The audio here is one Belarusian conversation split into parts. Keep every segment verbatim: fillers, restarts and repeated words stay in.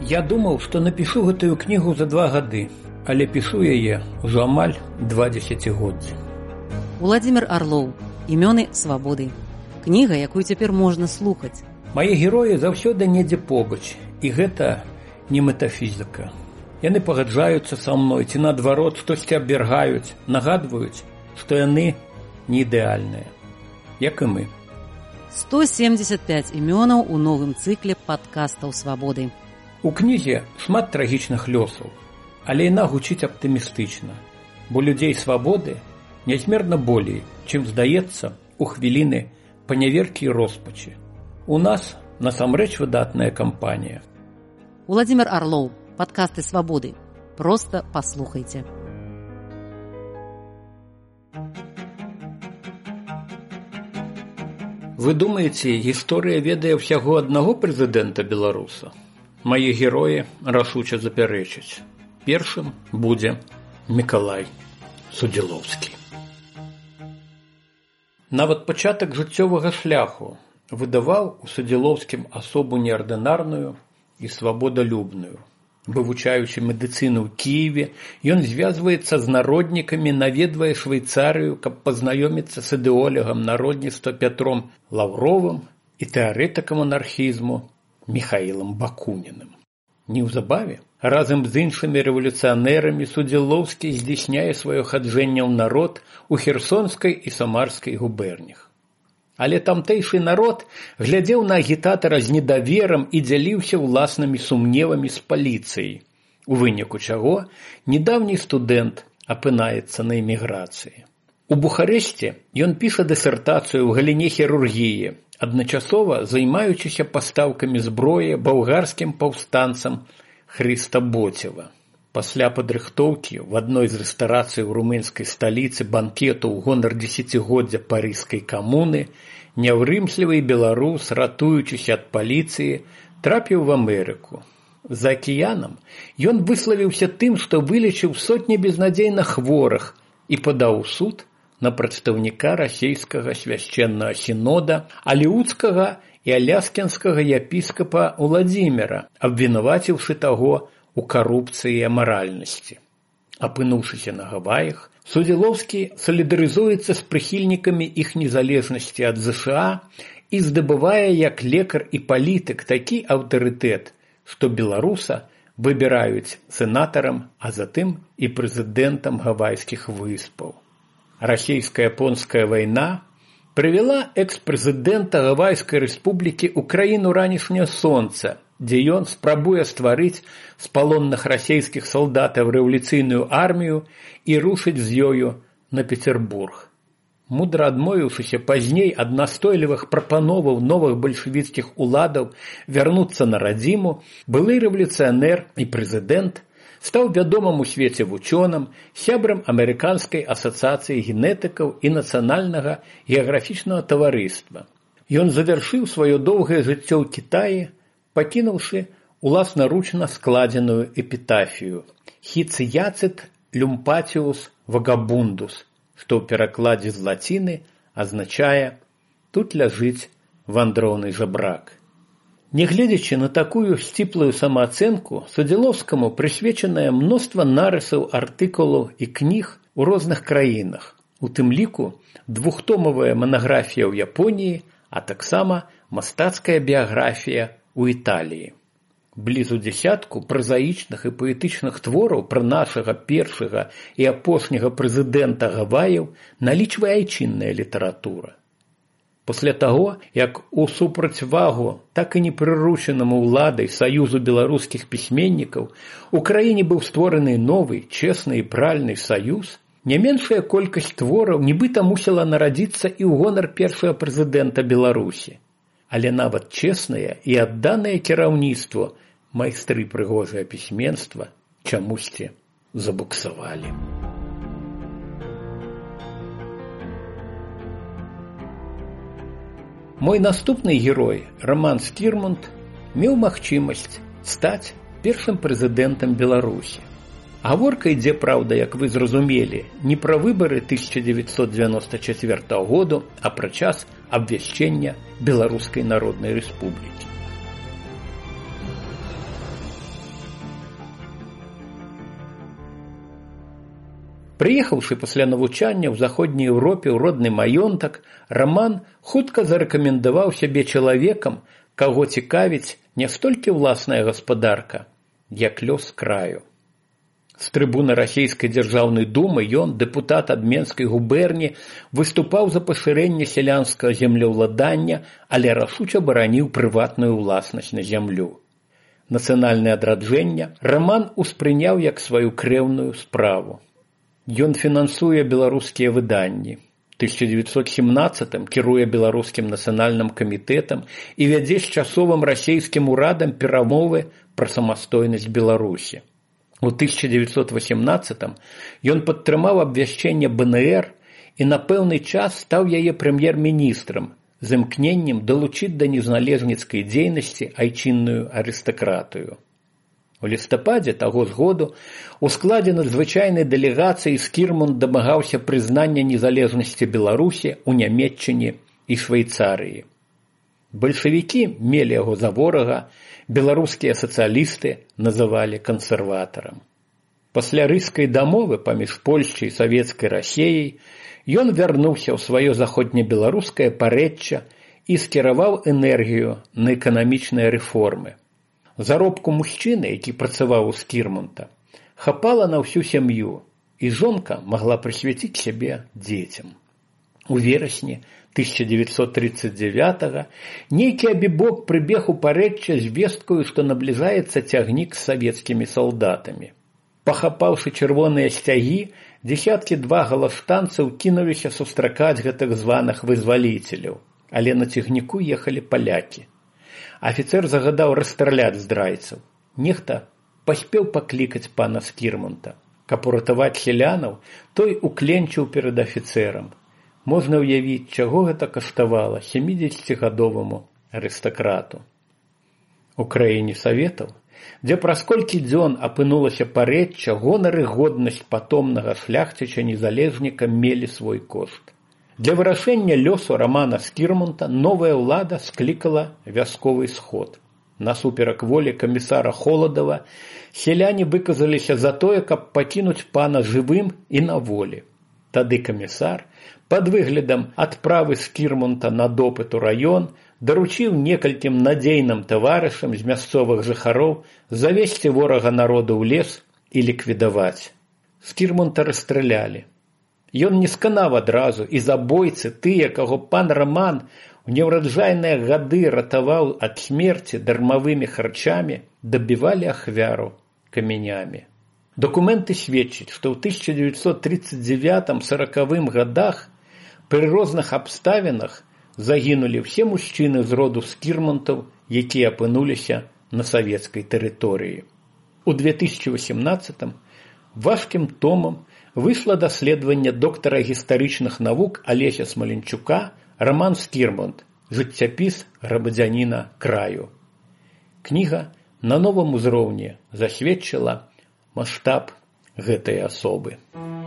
Я думаў, што напішу гэтую кнігу за два гады, але пішу яе ўжо амаль два дзесяцігоддзі. Уладзімір Арлоў. Імёны свабоды. Кніга, якую цяпер можна слухаць. Мае героі заўсёды недзе побач, і гэта не метафізіка. Яны пагаджаюцца са мной, ці наадварот штосьці абвяргаюць, нагадваюць, што яны не ідэальныя, як і мы. сто семьдесят пять імёнаў у новым цыкле падкастаў свабоды. У кнізе шмат трагічных лёсаў, але яна гучыць аптымістычна, бо людзей свабоды нязмерна болей, чым здаецца у хвіліны паняверкі і роспачы. У нас насамрэч выдатная кампанія. Уладзімір Арлоў. Падкасты свабоды. Проста паслухайце. Вы думаеце, гісторыя ведае ўсяго аднаго прэзідэнта беларуса? Мае героі рашуча запярэчаць. Першым будзе Мікалай Судзілоўскі. Нават пачатак жыццёвага шляху выдаваў у Судзілоўскім асобу неардынарную і свабодалюбную. Вывучаючы медыцыну ў Кіеве, ён звязваецца з народнікамі, наведвае Швейцарыю, каб пазнаёміцца з ідэолагам народніцтва Пятром Лаўровым і тэарэтыкам анархізму Міхаілам Бакуніним. Неўзабаве, разам з іншымі рэвалюцыянерамі Судзілоўскі здзяйсняе сваё хаджэнне ў народ у Херсонскай і Самарскай губернях. Але тамтэйшы народ глядзеў на агітатара з недаверам і дзяліўся ўласнымі сумневамі з паліцыяй, у выніку чаго недаўні студэнт апынаецца на эміграцыі. У Бухарэсце ён піша дысертацыю ў галіне хірургіі, адначасова займаючыся пастаўкамі зброі балгарскім паўстанцам Хрыста Боцева. Пасля падрыхтоўкі в адной з рэстарацый у румынскай сталіцы банкету ў гонар дзесяцігоддзя парыжскай камуны няўрымслівы беларус, ратуючыся ад паліцыі, трапіў в Амерыку. За акіянам ён выславіўся тым, што вылечыў сотні безнадзейна хворых і падаў у суд на прадстаўніка расейскага свяшчэннага сінода, алеўцкага і аляскінскага епіскапа Уладзіміра, абвінаваціўшы таго у карупцыі і амаральнасці. Апынуўшыся на Гаваях, Судзілоўскі салідарызуецца з прыхільнікамі іх незалежнасці ад ЗША і здабывае як лекар і палітык такі аўтарытэт, што беларуса выбіраюць сенатарам, а затым і прэзідэнтам Гавайскіх выспаў. Расейска-японская вайна прывяла экс-прэзідэнта Гавайскай рэспублікі ў краіну ранішняе сонца, дзе ён спрабуе стварыць з палонных расейскіх салдатаў рэвалюцыйную армію і рушыць з ёю на Петербург. Мудра адмовіўшыся пазней ад настойлівых прапановаў новых бальшавіцкіх уладаў вярнуцца на радзіму, былы рэвалюцыянер і прэзідэнт стаў вядомым у свеце вучоным, сябрам Амерыканскай асацыяцыі генетыкаў і нацыянальнага геаграфічнага таварыства. Ён завяршыў сваё доўгае жыццё ў Кітаі, пакінуўшы уласнаручна складзеную эпітафію «Хіцыяцыт люмпатіус вагабундус», што ў перакладзе з лаціны азначае «тут ляжыць вандроўны жабрак». Нягледзячы на такую сціплую самаацэнку, Судзілоўскаму прысвечанае мноства нарысаў, артыкулаў і кніг у розных краінах, у тым ліку двухтомавая манаграфія ў Японіі, а таксама мастацкая біяграфія у Італіі. Блізу дзясятку празаічных і паэтычных твораў пра нашага першага і апошняга прэзідэнта Гаваяў налічвае айчынная літаратура. Пасля таго, як у супрацьвагу так і непрыручанаму ўладай Саюзу беларускіх пісьменнікаў у краіне быў створаны новы, чесны і пральны саюз, не меншая колькасць твораў нібыта мусіла нарадзіцца і ў гонар першага прэзідэнта Беларусі. Але нават чеснае і адданае кіраўніцтву майстры прыгожае пісьменства чамусьці забуксавалі. Мой наступны герой, Роман Скірмунд, меў магчымасць стаць першым прэзідэнтам Беларусі. Гаворка ідзе, праўда, як вы зразумелі, не пра выбары тысяча дзевяцьсот дзевяноста чацвёртага году, а пра час абвяшчэння Беларускай Народнай Рэспублікі. Прыехаўшы пасля навучання ў заходняй Еўропе ў родны маёнтак, Раман хутка зарэкамендаваў сябе чалавекам, каго цікавіць не столькі ўласная гаспадарка, як лёс краю. З трыбуны расійскай дзяржаўнай думы ён, дэпутат ад Менскай губерні, выступаў за пашырэнне сялянскага землеўладання, але рашуча бараніў прыватную ўласнасць на зямлю. Нацыянальнае адраджэнне Раман успрыняў як сваю крэўную справу. Ён фінансуе беларускія выданні. У тысяча дзевяцьсот сямнаццатым кіруе беларускім нацыянальным камітэтам і вядзе з часовым расійскім урадам перамовы пра самастойнасць Беларусі. У тысяча дзевяцьсот васямнаццатым ён падтрымаў абвяшчэнне бэ эн ер і на пэўны час стаў яе прэм'ер-міністрам з імкненнем далучыць да незалежніцкай дзейнасці айчынную арыстакратыю. У лістападзе таго ж году у складзе надзвычайнай дэлегацыі Скірмунд дамагаўся прызнання незалежнасці Беларусі ў Нямецчыне і Швейцарыі. Бальшавікі мелі яго за ворага, беларускія сацыялісты называлі кансерватарам. Пасля рыйскай дамовы паміж Польшчай і Савецкай Расіяй ён вярнуўся ў сваё заходнебеларускае парэчча і скіраваў энергію на эканамічныя рэформы. Заробку мужчыны, які працаваў у Скірмунта, хапала на ўсю сям'ю, і жонка магла прысвяціць сябе дзецям. У верасні тысяча дзевяцьсот трыццаць дзевятага нейкі абібок прыбег у парэчча з весткаю, што набліжаецца цягнік з савецкімі салдатамі. Пахапаўшы чырвоныя сцягі, дзесяткі-два галаштанцаў кінуліся сустракаць гэтых званых вызваліцеляў, але на цягніку ехалі палякі. Афіцэр загадаў расстраляць здрайцаў. Нехта паспеў паклікаць пана Скірмунта. Каб уратаваць селянаў, той укленчыў перад афіцэрам. Можна ўявіць, чаго гэта каштавала сямідзесяцігадоваму арыстакрату. У краіне саветаў, дзе праз колькі дзён апынулася парэчча, гонар і годнасць патомнага шляхціча-незалежніка мелі свой кошт. Для вырашэння лёсу Рамана Скірмунта новая ўлада склікала вясковы сход. Насуперак волі камісара Холадава селяне выказаліся за тое, каб пакінуць пана жывым і на волі. Тады камісар, пад выглядам адправы Скірмунта на допыт у раён, даручыў некалькім надзейным таварышам з мясцовых жыхароў завесці ворага народу ў лес і ліквідаваць. Скірмунта расстралялі. Ён не сканаў адразу, і забойцы, тыя, каго пан Раман у неўраджайныя гады ратаваў ад смерці дармавымі харчамі, дабівалі ахвяру камянямі. Дакументы сведчаць, што ў тысяча дзевяцьсот трыццаць дзевятым саракавым гадах пры розных абставінах загінулі ўсе мужчыны з роду Скірмунтаў, якія апынуліся на савецкай тэрыторыі. У две тысячи восемнадцатым важкім томам выйшла даследаванне доктара гістарычных навук Алеся Смаленчука «Раман Скірмунт. Жыццяпіс грамадзяніна краю». Кніга на новым узроўні засведчыла маштаб гэтай асобы.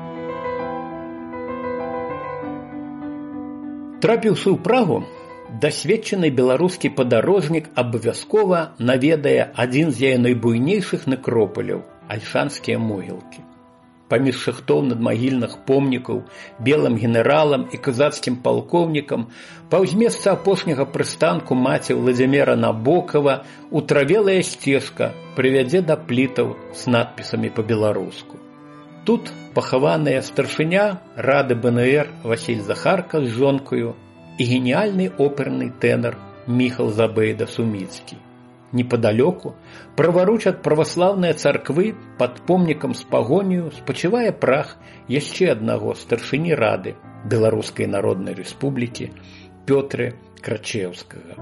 Трапіўшы ў Прагу, дасведчаны беларускі падарожнік абавязкова наведае адзін з яе найбуйнейшых некропаляў – Альшанскія могілкі. Паміж шахтоў надмагільных помнікаў белым генералам і казацкім палкоўнікам паўз месца апошняга прыстанку маці Владзіміра Набокава утравелая сцежка прывядзе да плітаў з надпісамі па-беларуску. Тут пахаваныя старшыня рады бэ эн ер Васіль Захарка з жонкаю і геніальны оперны тэнар Міхал Забейда-Суміцкі. Непадалёку, праваруч ад праваслаўнай царквы, пад помнікам з пагонію спачывае прах яшчэ аднаго старшыні рады Беларускай Народнай Рэспублікі Пётры Крачеўскага.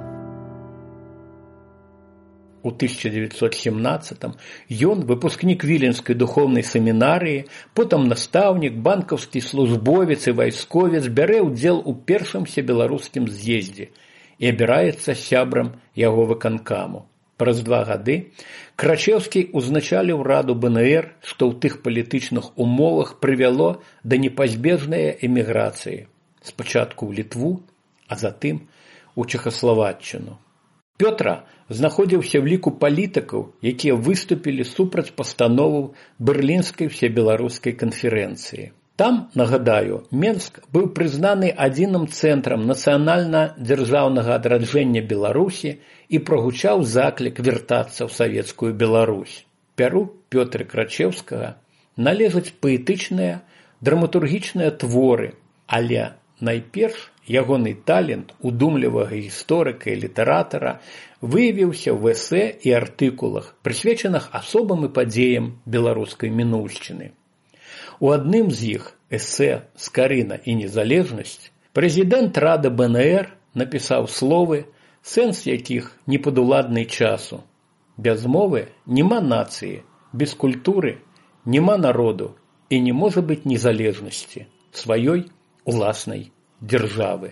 У тысяча дзевяцьсот сямнаццатым ён, выпускнік Віленскай духоўнай семінарыі, потым настаўнік, банкаўскі службовец і вайсковец, бярэ ўдзел у першым всебеларускім з'ездзе і абіраецца сябрам яго выканкаму. Праз два гады Крачеўскі узначаліў раду бэ эн ер, што ў тых палітычных умовах прывяло да непазбежнай эміграцыі. Спачатку ў Літву, а затым у Чэхаславаччыну. Пётра знаходзіўся ў ліку палітыкаў, якія выступілі супраць пастановаў Берлінскай всебеларускай канферэнцыі. Там, нагадаю, Менск быў прызнаны адзіным цэнтрам нацыянальна-дзяржаўнага адраджэння Беларусі і прагучаў заклік вяртацца ў савецкую Беларусь. Пяру Пётра Крачеўскага належаць паэтычныя, драматургічныя творы, але найперш ягоны талент удумлівага гісторыка і літаратара выявіўся ў эсэ і артыкулах, прысвечаных асобам і падзеям беларускай мінуўшчыны. У адным з іх, эсэ «Скарына і незалежнасць», прэзідэнт Рады бэ энэр напісаў словы, сэнс якіх непадуладны часу. Без мовы няма нацыі, без культуры няма народу і не можа быць незалежнасці сваёй уласнай дзяржавы.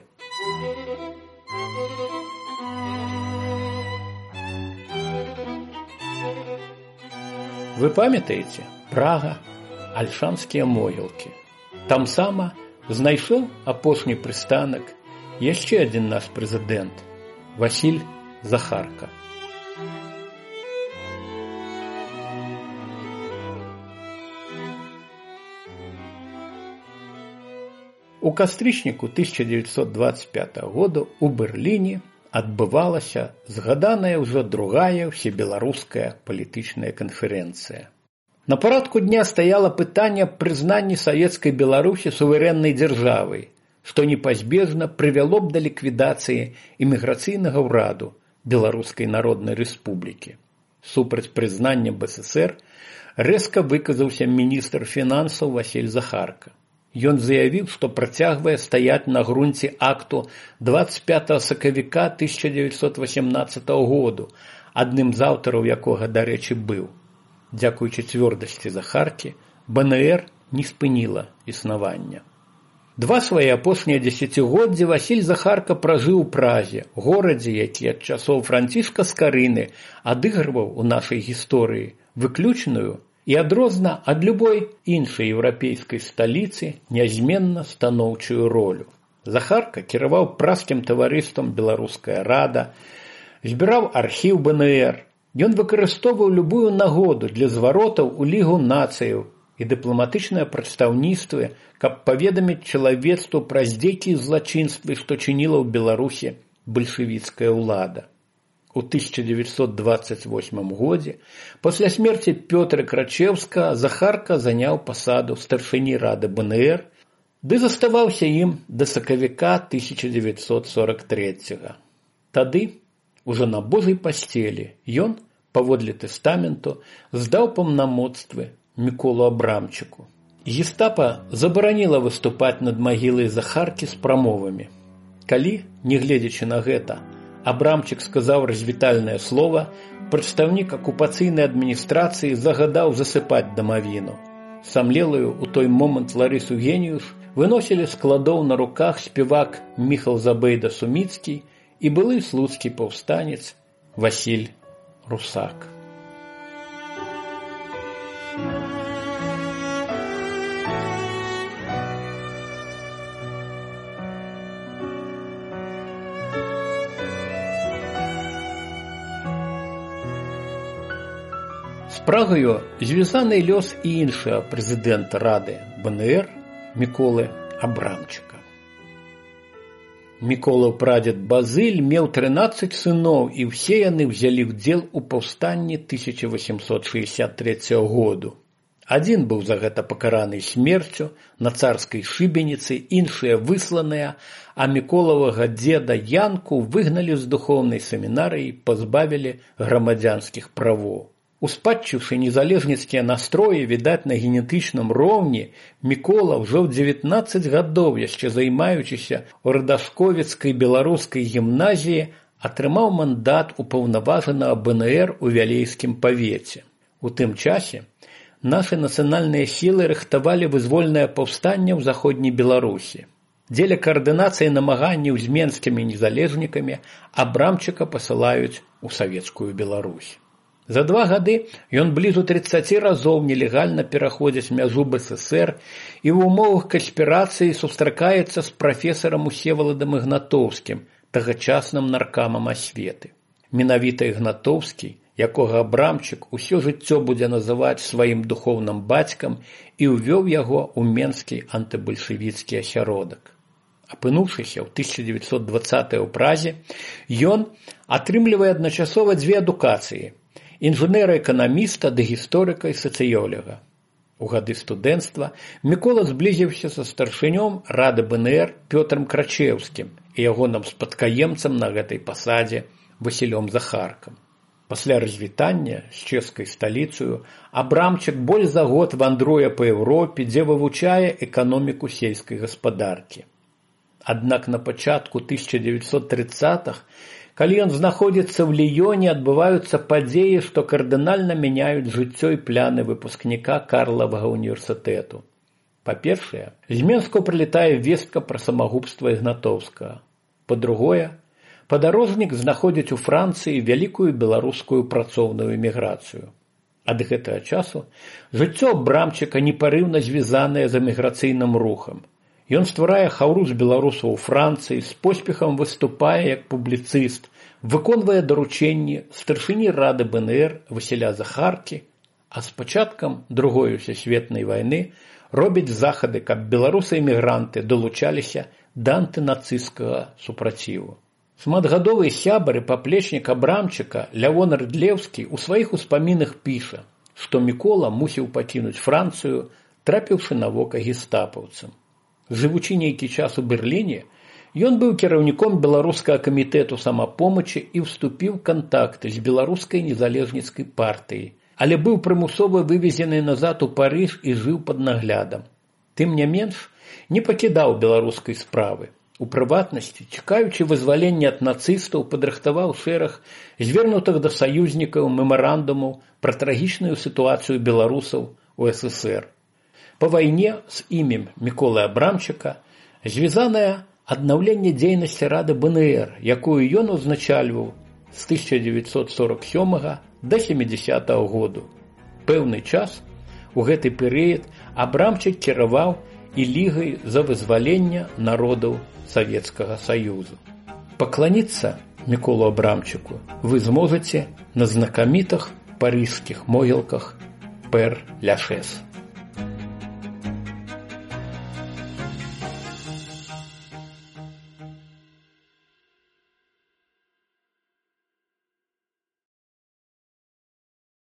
Вы памятаеце? Прага, Альшанскія могілкі. Там сама знайшоў апошні прыстанак яшчэ адзін наш прэзідэнт Васіль Захарка. У кастрычніку тысяча дзевяцьсот дваццаць пятага года ў Берліне адбывалася згаданая ўжо другая ўсебеларуская палітычная канферэнцыя. На парадку дня стаяла пытанне аб прызнанні савецкай Беларусі суверэннай дзяржавай, што непазбежна прывяло б да ліквідацыі іміграцыйнага ўраду Беларускай Народнай Рэспублікі. Супраць прызнання бэ эс эсэр рэзка выказаўся міністр фінансаў Васіль Захарка. Ён заявіў, што працягвае стаяць на грунце акту дваццаць пятага сакавіка тысяча дзевяцьсот васямнаццатага году, адным з аўтараў якога, дарэчы, быў. Дзякуючы цвёрдасці Захаркі, бэ энэр не спыніла існавання. Два свае апошнія дзесяцігоддзі Васіль Захарка пражыў у Празе, горадзе, які ад часоў Францішка Скарыны адыгрываў у нашай гісторыі выключную і адрозна ад любой іншай еўрапейскай сталіцы нязменна станоўчую ролю. Захарка кіраваў празскім таварыствам «Беларуская рада», збіраў архіў бэ энэр. Ён выкарыстоўваў любую нагоду для зваротаў у Лігу нацыяў і дыпламатычныя прадстаўніцтвы, каб паведаміць чалавецтву пра здзекі і злачынствы, што чыніла ў Беларусі бальшавіцкая ўлада. У тысяча дзевяцьсот дваццаць восьмым годзе, пасля смерці Пётра Крачеўскага, Захарка заняў пасаду старшыні Рады бэ энэр, ды заставаўся ім да сакавіка тысяча дзевяцьсот сорак трэцяга. Тады, ужо на Божай пасцелі, ён, паводле тэстаменту, здаў паўнамоцтвы Міколу Абрамчыку. Гестапа забараніла выступаць над магілай Захаркі з прамовамі. Калі, не гледзячы на гэта, Абрамчык сказаў развітальнае слова, прадстаўнік акупацыйнай адміністрацыі загадаў засыпаць дамавіну. Самлелую у той момант Ларысу Геніюш выносілі з складоў на руках спевак Міхал Забейда-Суміцкі і былы слуцкі паўстанец Васіль Русак. З Прагаю звязаны лёс і іншага прэзідэнта Рады бэ энэр Міколы Абрамчыка. Міколаў прадзед Базыль меў трынаццаць сыноў, і ўсе яны ўзялі ўдзел у паўстанні тысяча восемьсот шэсцьдзесят трэцяга году. Адзін быў за гэта пакараны смерцю на царскай шыбеніцы, іншыя высланыя, а Міколавага дзеда Янку выгналі з духоўнай семінарыі і пазбавілі грамадзянскіх правоў. Успадчыўшы незалежніцкія настроі, відаць, на генетычным роўні, Мікола ўжо ў дзевятнаццаць гадоў, яшчэ займаючыся ў радашковіцкай беларускай гімназіі, атрымаў мандат упаўнаважанага бэ энэр у Вялейскім павеце. У тым часе нашы нацыянальныя сілы рыхтавалі вызвольнае паўстанне ў заходняй Беларусі. Дзеля каардынацыі намаганняў з менскімі незалежнікамі Абрамчыка пасылаюць у савецкую Беларусь. За два гады ён блізу трыццаці разоў нелегальна пераходзіць мяжу бэ эс эсэр і ў умовах канспірацыі сустракаецца з прафесарам Усеваладам Ігнатоўскім, тагачасным наркамам асветы. Менавіта Ігнатоўскі, якога Абрамчык усё жыццё будзе называць сваім духоўным бацькам, і ўвёў яго ў менскі антыбальшавіцкі асяродак. Апынуўшыся ў тысяча дзевяцьсот дваццатым ў Празе, ён атрымлівае адначасова дзве адукацыі – інжынэра-эканаміста ды гісторыка і сацыёлага. У гады студэнцтва Мікола зблізіўся са старшынём Рады БНР Пётрам Крачеўскім і ягоным спадкаемцам на гэтай пасадзе Васілём Захаркам. Пасля развітання з чэшскай сталіцаю Абрамчык больш за год вандруе па Еўропе, дзе вывучае эканоміку сельскай гаспадаркі. Аднак на пачатку тысяча дзевяцьсот трыццатых, калі ён знаходзіцца ў Ліёне, адбываюцца падзеі, што кардынальна мяняюць жыццё і пляны выпускніка Карлавага універсітэту. Па-першае, з Менску прылетае вестка пра самагубства Ігнатоўскага. Па-другое, падарожнік знаходзіць у Францыі вялікую беларускую працоўную эміграцыю. Ад гэтага часу жыццё Абрамчыка непарыўна звязанае з эміграцыйным рухам. Ён стварае хаўру з беларусаў у Францыі, з поспехам выступае як публіцыст, выконвае даручэнні старшыні Рады БНР Васіля Захаркі, а з пачаткам Другой сусветнай вайны робіць захады, каб беларусы-эмігранты далучаліся да антынацысцкага супраціву. Шматгадовы сябар і паплечнік Абрамчыка Лявон Рыдлеўскі ў сваіх успамінах піша, што Мікола мусіў пакінуць Францыю, трапіўшы на вока гестапаўцам. Жывучы нейкі час у Берліне, ён быў кіраўніком беларускага камітэту самапомачы і ўступіў у кантакты з беларускай незалежніцкай партыяй, але быў прымусова вывезены назад у Парыж і жыў пад наглядам. Тым не менш, не пакідаў беларускай справы. У прыватнасці, чакаючы вызвалення ад нацыстаў, падрыхтаваў шэраг звернутых да саюзнікаў мемарандумаў пра трагічную сітуацыю беларусаў у СССР. Па вайне з імем Міколы Абрамчыка звязанае аднаўленне дзейнасці Рады БНР, якую ён узначальваў з тысяча дзевяцьсот сорок сёмага да сямідзясятага году. Пэўны час у гэты перыяд Абрамчык кіраваў і лігай за вызваленне народаў Савецкага Саюзу. Пакланіцца Міколу Абрамчыку вы зможаце на знакамітых парыжскіх могілках Пэр Ляшэс.